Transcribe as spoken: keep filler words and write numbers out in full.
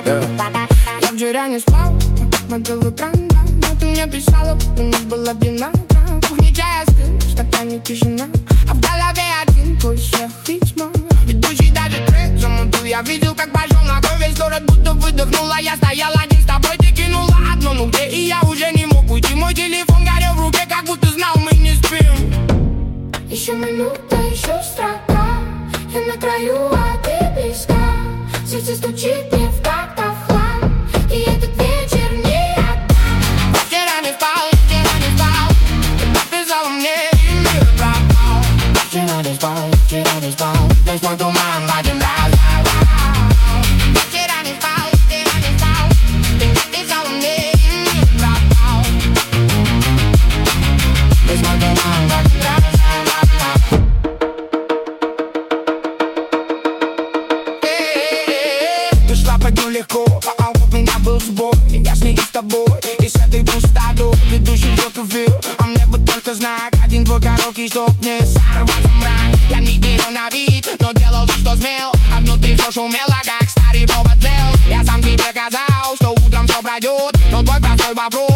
yeah. Я вчера не спал, смотрел экран, но ты мне писала, у нас была длина. В кухне чая остыл, в стакане тишина, а в голове один твой смех и тьма. Ведущий даже трек замутил, я видел, как пошел на кровь. Весь город будто выдохнула, я стоял один с тобой, ты кинула одно, ну где? И я уже не мог уйти, мой телефон горел в руке, как будто знал, мы не спим. Еще минута, еще строка, я на краю, а ты близка. Сердце стучит не в такт, а в хлам, и этот вечер не отдам. Вчера не спал, вчера не спал, ты написала мне, и мир пропал. Вчера не спал, вчера не спал, весь мой туман в один раз. Вчера не спал, вчера не спал, ты написала мне, и мир пропал. Весь мой туман в один раз. Пойду легко, а у меня был сбой. Я с ней и с тобой, и с этой пустотой. Ведущий что-то вел, а мне бы только знак. Один твой короткий, чтоб не сорваться мрак. Я не верю на вид, но делал то, что смел. А внутри все шумело, как старый повод тлел. Я сам тебе казал, что утром все пройдет, но твой простой вопрос